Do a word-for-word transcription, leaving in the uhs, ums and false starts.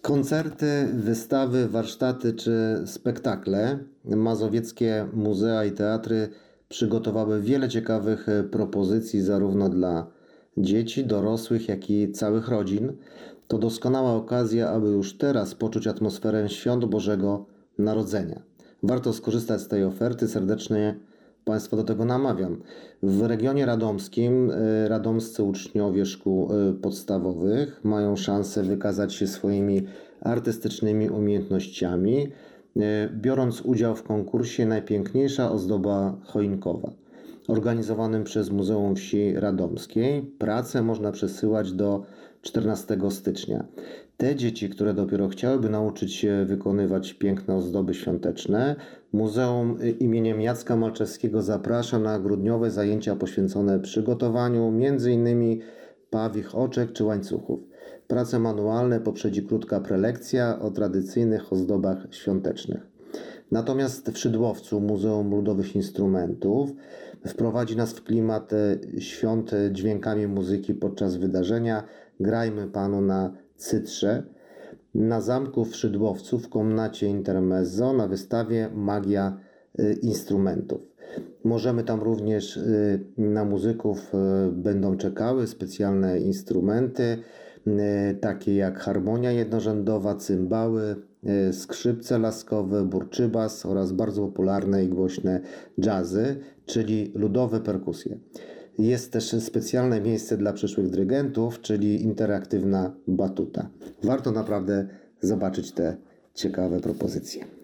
Koncerty, wystawy, warsztaty czy spektakle. Mazowieckie muzea i teatry przygotowały wiele ciekawych propozycji zarówno dla dzieci, dorosłych, jak i całych rodzin. To doskonała okazja, aby już teraz poczuć atmosferę Świąt Bożego Narodzenia. Warto skorzystać z tej oferty, serdecznie Państwa do tego namawiam. W regionie radomskim y, radomscy uczniowie szkół y, podstawowych mają szansę wykazać się swoimi artystycznymi umiejętnościami, y, biorąc udział w konkursie Najpiękniejsza ozdoba choinkowa, organizowanym przez Muzeum Wsi Radomskiej. Pracę można przesyłać do czternastego stycznia. Te dzieci, które dopiero chciałyby nauczyć się wykonywać piękne ozdoby świąteczne, Muzeum imieniem Jacka Malczewskiego zaprasza na grudniowe zajęcia poświęcone przygotowaniu między innymi pawich oczek czy łańcuchów. Prace manualne poprzedzi krótka prelekcja o tradycyjnych ozdobach świątecznych. Natomiast w Szydłowcu Muzeum Ludowych Instrumentów wprowadzi nas w klimat świąt dźwiękami muzyki podczas wydarzenia Grajmy Panu na cytrze na zamku w Szydłowcu w komnacie Intermezzo na wystawie Magia Instrumentów. Możemy tam również, na muzyków będą czekały specjalne instrumenty, takie jak harmonia jednorzędowa, cymbały, skrzypce laskowe, burczybas oraz bardzo popularne i głośne jazzy, czyli ludowe perkusje. Jest też specjalne miejsce dla przyszłych dyrygentów, czyli interaktywna batuta. Warto naprawdę zobaczyć te ciekawe propozycje.